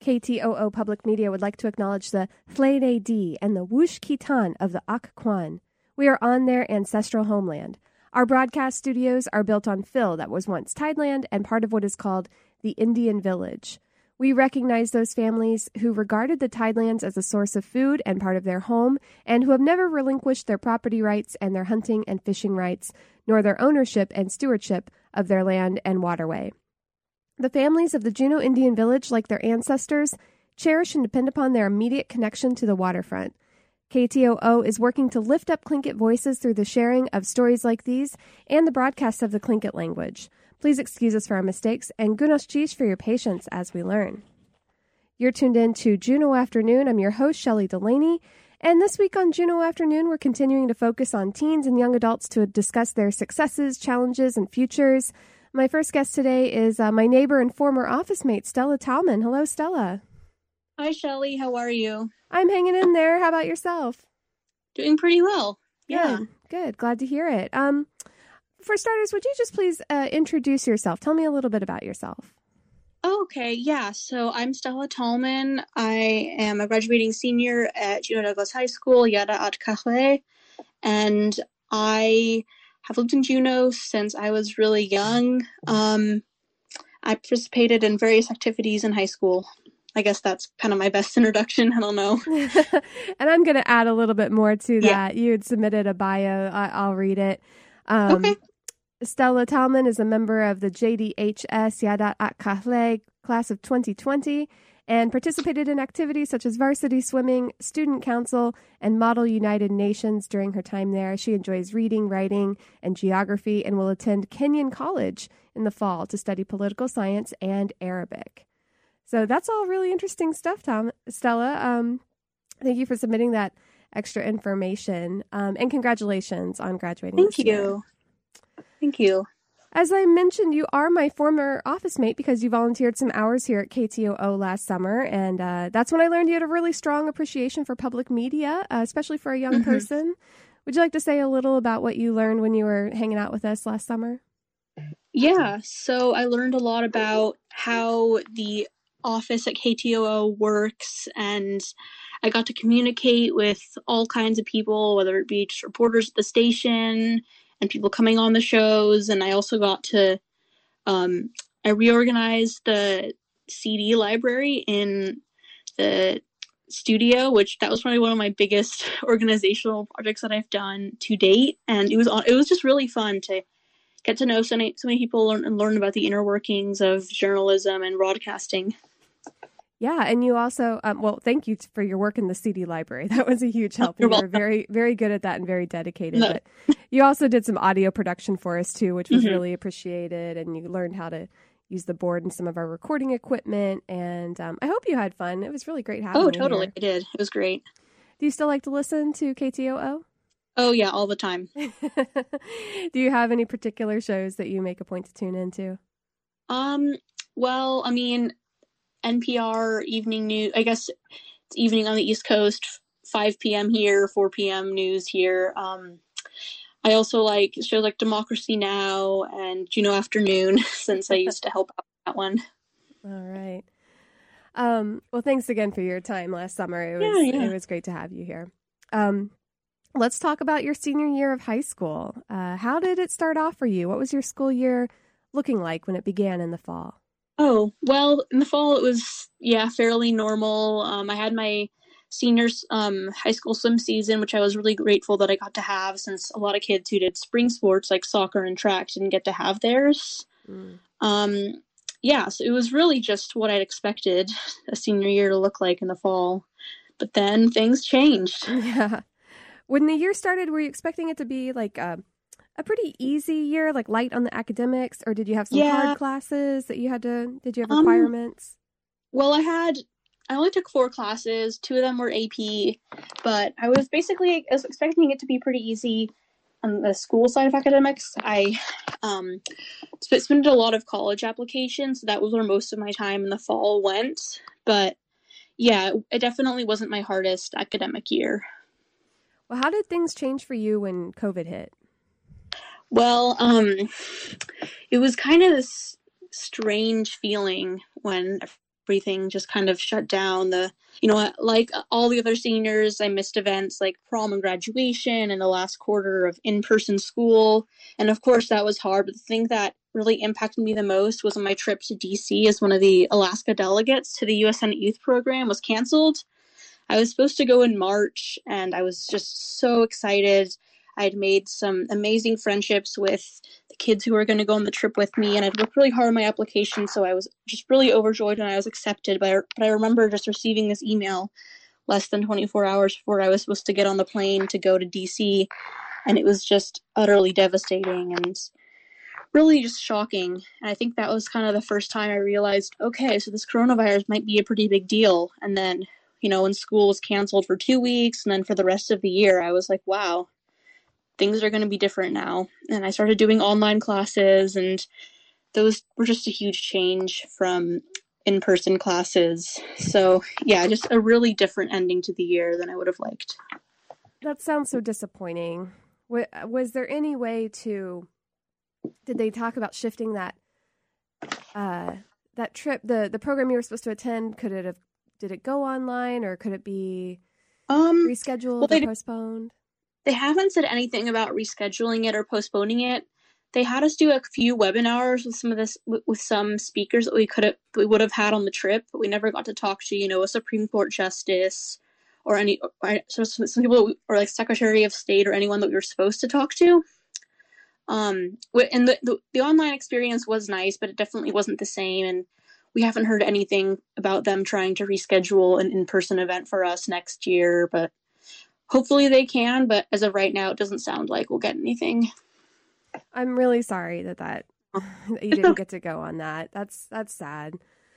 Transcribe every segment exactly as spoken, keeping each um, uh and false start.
K T O O Public Media would like to acknowledge the Thlene D and the Wush Kitan of the Ak Kwan. We are on their ancestral homeland. Our broadcast studios are built on fill that was once tideland and part of what is called the Indian Village. We recognize those families who regarded the tidelands as a source of food and part of their home, and who have never relinquished their property rights and their hunting and fishing rights, nor their ownership and stewardship of their land and waterway. The families of the Juneau Indian Village, like their ancestors, cherish and depend upon their immediate connection to the waterfront. K T O O is working to lift up Tlingit voices through the sharing of stories like these and the broadcast of the Tlingit language. Please excuse us for our mistakes, and Gunos Cheese for your patience as we learn. You're tuned in to Juneau Afternoon. I'm your host, Shelley Delaney, and this week on Juneau Afternoon, we're continuing to focus on teens and young adults to discuss their successes, challenges, and futures. My first guest today is uh, my neighbor and former office mate, Stella Talman. Hello, Stella. Hi, Shelley. How are you? I'm hanging in there. How about yourself? Doing pretty well. Yeah. Good. Good. Glad to hear it. Um, for starters, would you just please uh, introduce yourself? Tell me a little bit about yourself. Oh, okay. Yeah. So I'm Stella Tallman. I am a graduating senior at Juneau Douglas High School, Yada at Kahwe, and I have lived in Juneau since I was really young. Um, I participated in various activities in high school. I guess that's kind of my best introduction. I don't know. And I'm going to add a little bit more to that. Yeah. You had submitted a bio. I- I'll read it. Um, Okay. Stella Talman is a member of the J D H S Yadat At Kahle class of twenty twenty and participated in activities such as varsity swimming, student council, and Model United Nations during her time there. She enjoys reading, writing, and geography and will attend Kenyon College in the fall to study political science and Arabic. So that's all really interesting stuff, Tom, Stella. Um, thank you for submitting that extra information, um, and congratulations on graduating. Thank this you. year. Thank you. As I mentioned, you are my former office mate because you volunteered some hours here at K T O O last summer, and uh, that's when I learned you had a really strong appreciation for public media, uh, especially for a young Mm-hmm. person. Would you like to say a little about what you learned when you were hanging out with us last summer? Yeah. So I learned a lot about how the office at K T O O works, and I got to communicate with all kinds of people, whether it be just reporters at the station and people coming on the shows. And I also got to, um, I reorganized the C D library in the studio, which that was probably one of my biggest organizational projects that I've done to date. And it was, it was just really fun to get to know so many, so many people learn, and learn about the inner workings of journalism and broadcasting. Yeah, and you also, um, well, thank you for your work in the C D library. That was a huge help. You're And you were welcome. very, very good at that and very dedicated. No. But you also did some audio production for us, too, which was Mhm. really appreciated. And you learned how to use the board and some of our recording equipment. And um, I hope you had fun. It was really great having Oh, you totally. here. I did. It was great. Do you still like to listen to K T O O? Oh, yeah, all the time. Do you have any particular shows that you make a point to tune into? Um, well, I mean, N P R evening news, I guess it's evening on the East Coast, five p.m. here, four p.m. news here. Um, I also like shows like Democracy Now! And Juneau Afternoon, since I used to help out with that one. All right. Um, well, thanks again for your time last summer. It was Yeah, yeah. it was great to have you here. Um, let's talk about your senior year of high school. Uh, how did it start off for you? What was your school year looking like when it began in the fall? Oh, well, in the fall it was, yeah, fairly normal. Um, I had my seniors um, high school swim season, which I was really grateful that I got to have, since a lot of kids who did spring sports like soccer and track didn't get to have theirs. Mm. Um, yeah, so it was really just what I'd expected a senior year to look like in the fall. But then things changed. Yeah. When the year started, were you expecting it to be like a, a pretty easy year, like light on the academics, or did you have some Yeah. hard classes that you had to, did you have Um, requirements? Well, I had, I only took four classes. Two of them were A P, but I was basically, I was expecting it to be pretty easy on the school side of academics. I um, sp- spent a lot of college applications, so that was where most of my time in the fall went. But yeah, it definitely wasn't my hardest academic year. Well, how did things change for you when COVID hit? Well, um, it was kind of this strange feeling when everything just kind of shut down. The, you know, like all the other seniors, I missed events like prom and graduation and the last quarter of in-person school. And of course that was hard, but the thing that really impacted me the most was on my trip to D C as one of the Alaska delegates to the U S Senate Youth Program was canceled. I was supposed to go in March, and I was just so excited. I'd made some amazing friendships with the kids who were going to go on the trip with me, and I'd worked really hard on my application, so I was just really overjoyed when I was accepted. But I, but I remember just receiving this email less than twenty-four hours before I was supposed to get on the plane to go to D C, and it was just utterly devastating and really just shocking. And I think that was kind of the first time I realized, okay, so this coronavirus might be a pretty big deal. And then, you know, when school was canceled for two weeks and then for the rest of the year, I was like, wow, things are going to be different now. And I started doing online classes, and those were just a huge change from in-person classes. So yeah, just a really different ending to the year than I would have liked. That sounds so disappointing. Was there any way to, did they talk about shifting that, uh, that trip, the, the program you were supposed to attend? Could it have, did it go online, or could it be um, rescheduled well, they, or postponed? They haven't said anything about rescheduling it or postponing it. They had us do a few webinars with some of this, with some speakers that we could have, we would have had on the trip, but we never got to talk to, you know, a Supreme Court justice or any, or some people, or like Secretary of State or anyone that we were supposed to talk to. Um, and the, the, the online experience was nice, but it definitely wasn't the same. And we haven't heard anything about them trying to reschedule an in-person event for us next year, but hopefully they can. But as of right now, it doesn't sound like we'll get anything. I'm really sorry that, that, that you didn't get to go on that. That's, that's sad.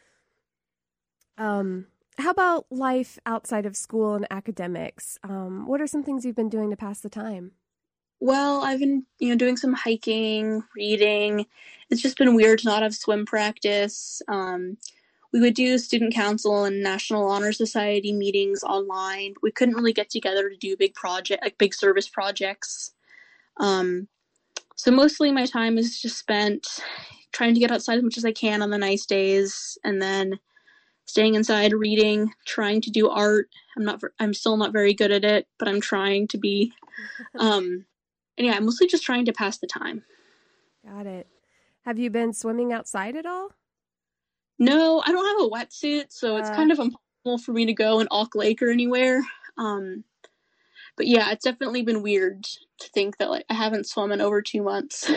Um, how about life outside of school and academics? Um, what are some things you've been doing to pass the time? Well, I've been, you know, doing some hiking, reading. It's just been weird to not have swim practice. Um, we would do student council and National Honor Society meetings online. We couldn't really get together to do big project, like big service projects. Um, so mostly my time is just spent trying to get outside as much as I can on the nice days, and then staying inside, reading, trying to do art. I'm not, I'm still not very good at it, but I'm trying to be. Um, And yeah, I'm mostly just trying to pass the time. Got it. Have you been swimming outside at all? No, I don't have a wetsuit, so uh, it's kind of impossible for me to go in Auk Lake or anywhere. Um, but yeah, it's definitely been weird to think that like I haven't swum in over two months.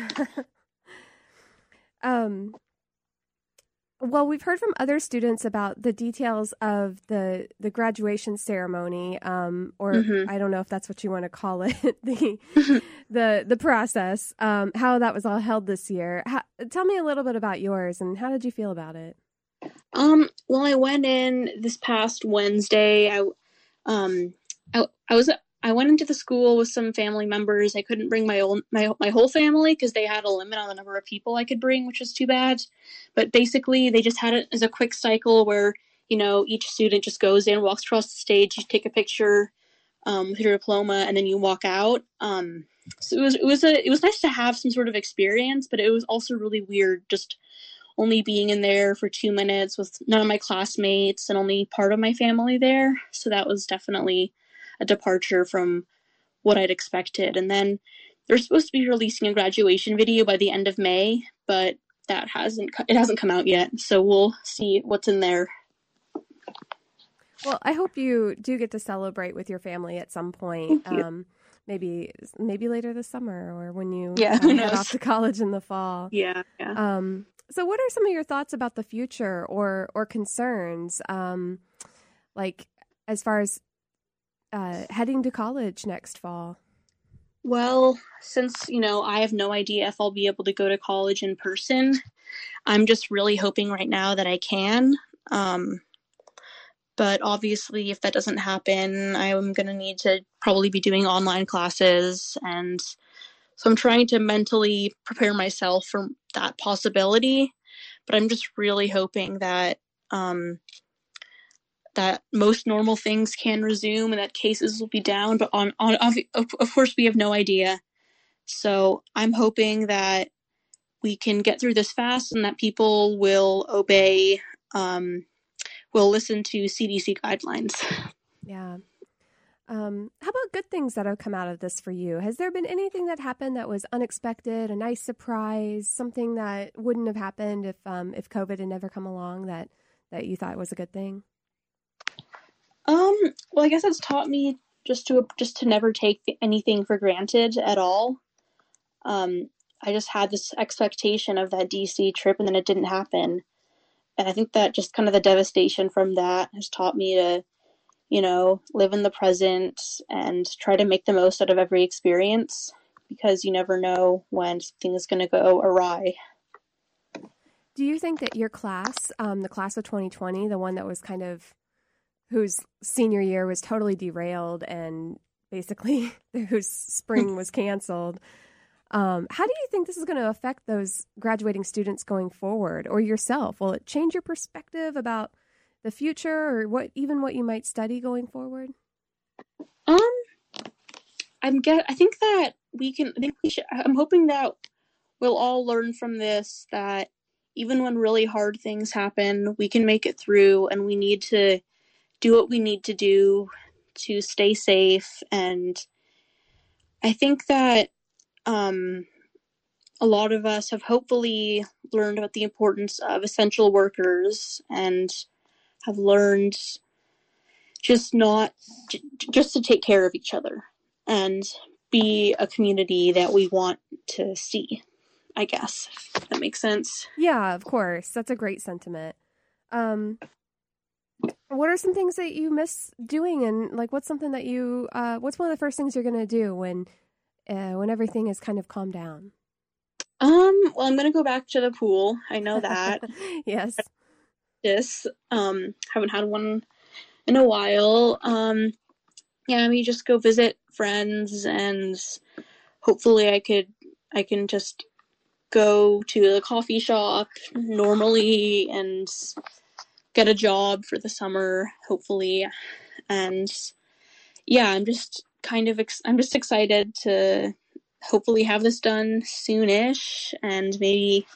um. Well, we've heard from other students about the details of the the graduation ceremony, um, or mm-hmm. I don't know if that's what you want to call it, the the the process, um, how that was all held this year. How, tell me a little bit about yours, and how did you feel about it? Um, well, I went in this past Wednesday. I um, I, I was I went into the school with some family members. I couldn't bring my own my my whole family because they had a limit on the number of people I could bring, which was too bad. But basically, they just had it as a quick cycle where, you know, each student just goes in, walks across the stage, you take a picture um, with your diploma, and then you walk out. Um, so it was it was a it was nice to have some sort of experience, but it was also really weird just only being in there for two minutes with none of my classmates and only part of my family there. So that was definitely a departure from what I'd expected. And then they're supposed to be releasing a graduation video by the end of May, but that hasn't it hasn't come out yet. So we'll see what's in there. Well, I hope you do get to celebrate with your family at some point. Um, maybe maybe later this summer, or when you yeah, uh, head off to college in the fall. Yeah, yeah. Um, so what are some of your thoughts about the future or or concerns, um, like as far as uh, heading to college next fall? Well, since, you know, I have no idea if I'll be able to go to college in person, I'm just really hoping right now that I can. Um, but obviously, if that doesn't happen, I'm going to need to probably be doing online classes. And so I'm trying to mentally prepare myself for that possibility. But I'm just really hoping that um, that most normal things can resume and that cases will be down. But on, on of, of course, we have no idea. So I'm hoping that we can get through this fast and that people will obey um, will listen to C D C guidelines. Yeah. Um, how about good things that have come out of this for you? Has there been anything that happened that was unexpected, a nice surprise, something that wouldn't have happened if um, if COVID had never come along that, that you thought was a good thing? Um, well, I guess it's taught me just to just to never take anything for granted at all. Um, I just had this expectation of that D C trip, and then it didn't happen. And I think that just kind of the devastation from that has taught me to, you know, live in the present and try to make the most out of every experience, because you never know when something is going to go awry. Do you think that your class, um, the class of twenty twenty, the one that was kind of, whose senior year was totally derailed and basically whose spring was canceled, um, how do you think this is going to affect those graduating students going forward, or yourself? Will it change your perspective about the future, or what, even what you might study going forward? Um, I'm get. I think that we can. I think we should. I'm hoping that we'll all learn from this that even when really hard things happen, we can make it through, and we need to do what we need to do to stay safe. And I think that um, a lot of us have hopefully learned about the importance of essential workers and have learned just not just to take care of each other and be a community that we want to see, I guess, if that makes sense. Yeah, of course. That's a great sentiment. Um, what are some things that you miss doing, and like what's something that you uh, what's one of the first things you're going to do when uh, when everything is kind of calmed down? Um, well, I'm going to go back to the pool. I know that. Yes. This um haven't had one in a while. Um, yeah, we just go visit friends, and hopefully I could, I can just go to the coffee shop normally and get a job for the summer, hopefully. And yeah, I'm just kind of, ex- I'm just excited to hopefully have this done soonish and maybe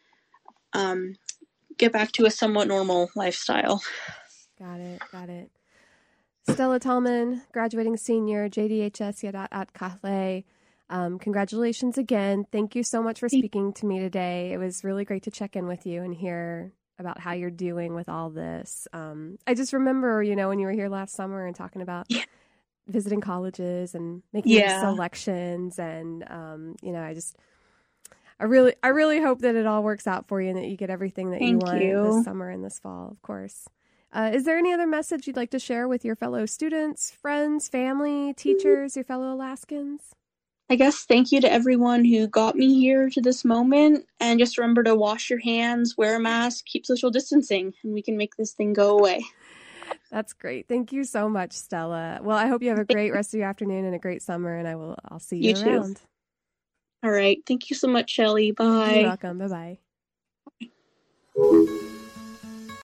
um, get back to a somewhat normal lifestyle. Got it. Got it. Stella Tallman, graduating senior, J D H S Yadat at Kahle. Um, congratulations again. Thank you so much for speaking to me today. It was really great to check in with you and hear about how you're doing with all this. Um, I just remember, you know, when you were here last summer and talking about yeah. visiting colleges and making yeah. selections, and um, you know, I just, I really, I really hope that it all works out for you and that you get everything that Thank you want you. this summer and this fall, of course. Uh, is there any other message you'd like to share with your fellow students, friends, family, teachers, your fellow Alaskans? I guess thank you to everyone who got me here to this moment, and just remember to wash your hands, wear a mask, keep social distancing, and we can make this thing go away. That's great. Thank you so much, Stella. Well, I hope you have a great rest of your afternoon and a great summer, and I will, I'll see you, you around. Too. All right. Thank you so much, Shelly. Bye. You're welcome. Bye-bye.